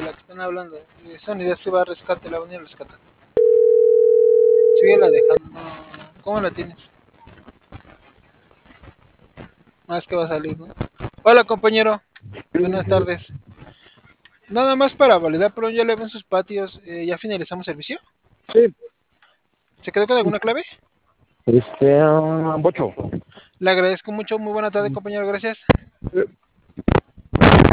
la que están hablando. Esa unidad se va a rescate, la van a ir a rescatar. Síguela dejando. ¿Cómo la tienes? Más que va a salir, ¿no? Hola, compañero. Buenas tardes. Nada más para validar, pero ya le ven sus patios. ¿Ya finalizamos servicio? Sí, ¿Se quedó con alguna clave? Bocho. Le agradezco mucho. Muy buena tarde, compañero. Gracias.